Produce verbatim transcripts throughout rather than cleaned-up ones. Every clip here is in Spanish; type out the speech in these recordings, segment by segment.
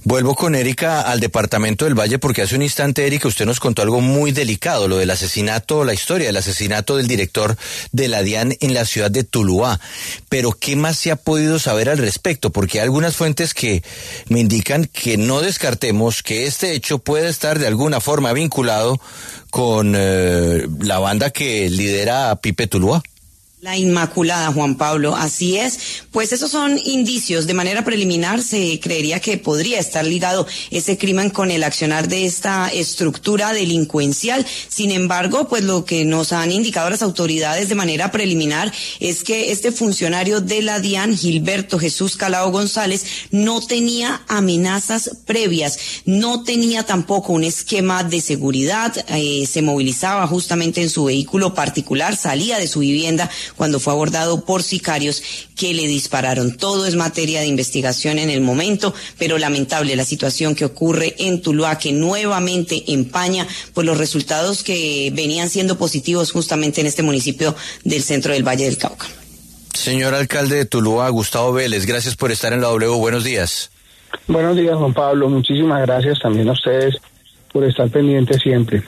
Vuelvo con Erika al departamento del Valle porque hace un instante, Erika, usted nos contó algo muy delicado, lo del asesinato, la historia del asesinato del director de la DIAN en la ciudad de Tuluá. Pero ¿qué más se ha podido saber al respecto? Porque hay algunas fuentes que me indican que no descartemos que este hecho puede estar de alguna forma vinculado con eh, la banda que lidera a Pipe Tuluá. La Inmaculada, Juan Pablo, así es. Pues esos son indicios. De manera preliminar se creería que podría estar ligado ese crimen con el accionar de esta estructura delincuencial. Sin embargo, pues lo que nos han indicado las autoridades de manera preliminar es que este funcionario de la DIAN, Gilberto Jesús Calao González, no tenía amenazas previas, no tenía tampoco un esquema de seguridad, eh, se movilizaba justamente en su vehículo particular, salía de su vivienda cuando fue abordado por sicarios que le dispararon. Todo es materia de investigación en el momento, pero lamentable la situación que ocurre en Tuluá, que nuevamente empaña pues los resultados que venían siendo positivos justamente en este municipio del centro del Valle del Cauca. Señor alcalde de Tuluá, Gustavo Vélez, gracias por estar en la W. Buenos días. Buenos días, Juan Pablo. Muchísimas gracias también a ustedes por estar pendientes siempre.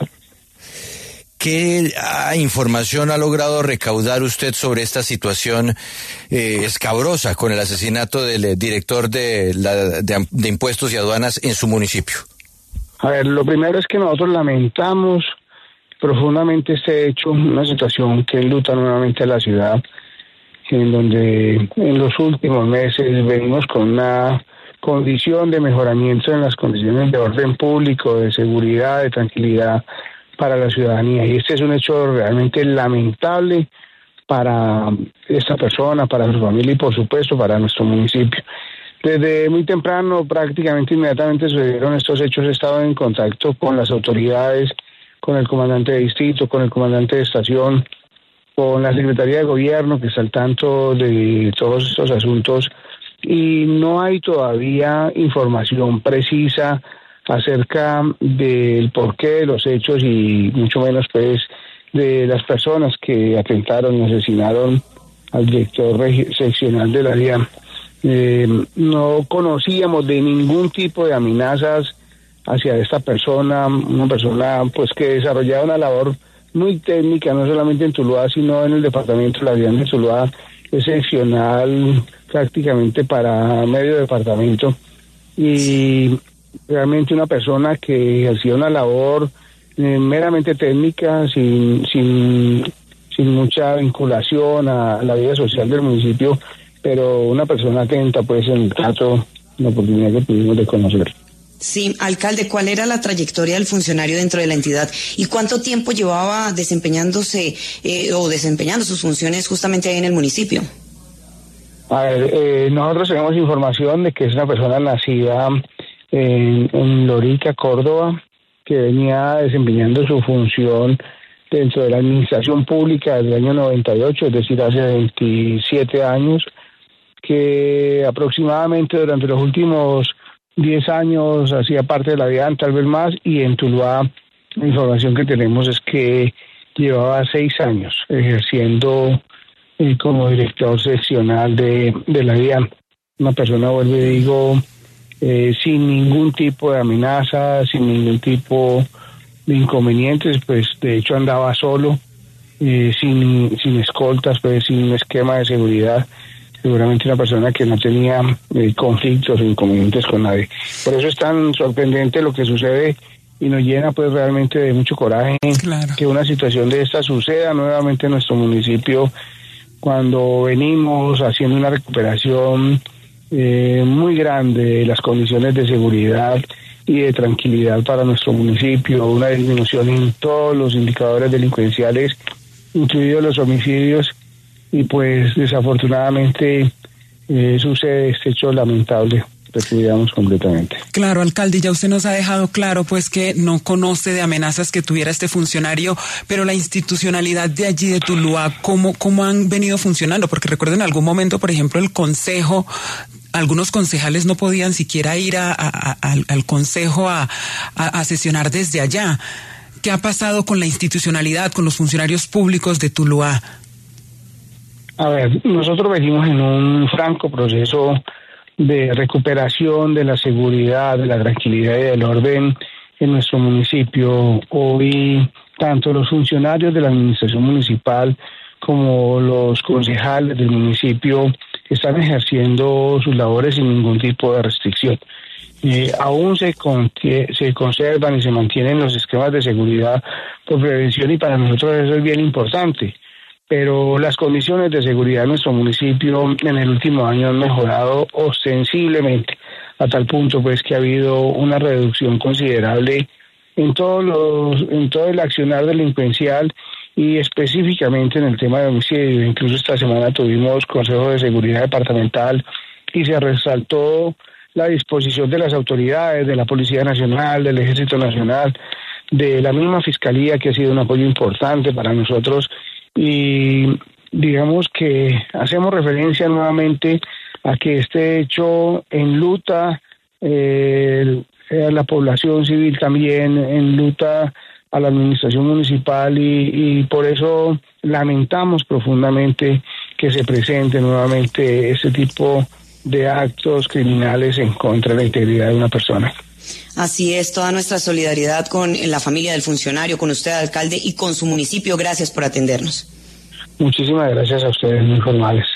¿Qué ah, información ha logrado recaudar usted sobre esta situación eh, escabrosa con el asesinato del eh, director de, la, de, de Impuestos y Aduanas en su municipio? A ver, lo primero es que nosotros lamentamos profundamente este hecho, una situación que enluta nuevamente a la ciudad, en donde en los últimos meses venimos con una condición de mejoramiento en las condiciones de orden público, de seguridad, de tranquilidad para la ciudadanía, y este es un hecho realmente lamentable para esta persona, para su familia y por supuesto para nuestro municipio. Desde muy temprano, prácticamente inmediatamente sucedieron estos hechos, he estado en contacto con las autoridades, con el comandante de distrito, con el comandante de estación, con la Secretaría de Gobierno que está al tanto de todos estos asuntos, y no hay todavía información precisa acerca del porqué de los hechos y mucho menos pues de las personas que atentaron y asesinaron al director seccional de la DIAN. Eh, no conocíamos de ningún tipo de amenazas hacia esta persona, una persona pues que desarrollaba una labor muy técnica, no solamente en Tuluá, sino en el departamento de la DIAN de Tuluá, excepcional prácticamente para medio departamento, y realmente una persona que hacía una labor eh, meramente técnica, sin, sin, sin mucha vinculación a la vida social del municipio, pero una persona atenta pues en el trato, la oportunidad que tuvimos de conocer. Sí, alcalde, ¿cuál era la trayectoria del funcionario dentro de la entidad y cuánto tiempo llevaba desempeñándose eh, o desempeñando sus funciones justamente ahí en el municipio? A ver, eh, nosotros tenemos información de que es una persona nacida en, en Lorica, Córdoba, que venía desempeñando su función dentro de la administración pública desde el año noventa y ocho, es decir, hace veintisiete años, que aproximadamente durante los últimos diez años hacía parte de la DIAN, tal vez más, y en Tuluá la información que tenemos es que llevaba seis años ejerciendo eh, como director seccional de, de la DIAN. Una persona, vuelvo y digo, eh, sin ningún tipo de amenaza, sin ningún tipo de inconvenientes, pues de hecho andaba solo, eh, sin, sin escoltas, pues sin esquema de seguridad. Seguramente una persona que no tenía eh, conflictos o inconvenientes con nadie. Por eso es tan sorprendente lo que sucede y nos llena pues realmente de mucho coraje, claro, que una situación de esta suceda nuevamente en nuestro municipio, cuando venimos haciendo una recuperación eh, muy grande de las condiciones de seguridad y de tranquilidad para nuestro municipio, una disminución en todos los indicadores delincuenciales, incluidos los homicidios, y pues desafortunadamente eh, sucede este hecho lamentable. Repudiamos completamente. Claro, alcalde, ya usted nos ha dejado claro pues que no conoce de amenazas que tuviera este funcionario, pero la institucionalidad de allí de Tuluá, ¿cómo, cómo han venido funcionando? Porque recuerdo en algún momento, por ejemplo, el consejo, algunos concejales no podían siquiera ir a, a, a, al, al consejo a, a, a sesionar desde allá. ¿Qué ha pasado con la institucionalidad, con los funcionarios públicos de Tuluá? A ver, nosotros venimos en un franco proceso de recuperación de la seguridad, de la tranquilidad y del orden en nuestro municipio. Hoy, tanto los funcionarios de la administración municipal como los concejales del municipio están ejerciendo sus labores sin ningún tipo de restricción. Eh, aún se, con, se conservan y se mantienen los esquemas de seguridad por prevención, y para nosotros eso es bien importante. Pero las condiciones de seguridad en nuestro municipio en el último año han mejorado ostensiblemente, a tal punto pues que ha habido una reducción considerable en todos los, en todo el accionar delincuencial y específicamente en el tema de homicidio. Incluso esta semana tuvimos Consejo de Seguridad Departamental y se resaltó la disposición de las autoridades, de la Policía Nacional, del Ejército Nacional, de la misma Fiscalía, que ha sido un apoyo importante para nosotros, y digamos que hacemos referencia nuevamente a que este hecho enluta eh, a la población civil, también enluta a la administración municipal, y, y por eso lamentamos profundamente que se presente nuevamente este tipo de actos criminales en contra de la integridad de una persona. Así es, toda nuestra solidaridad con la familia del funcionario, con usted, alcalde, y con su municipio. Gracias por atendernos. Muchísimas gracias a ustedes, muy formales.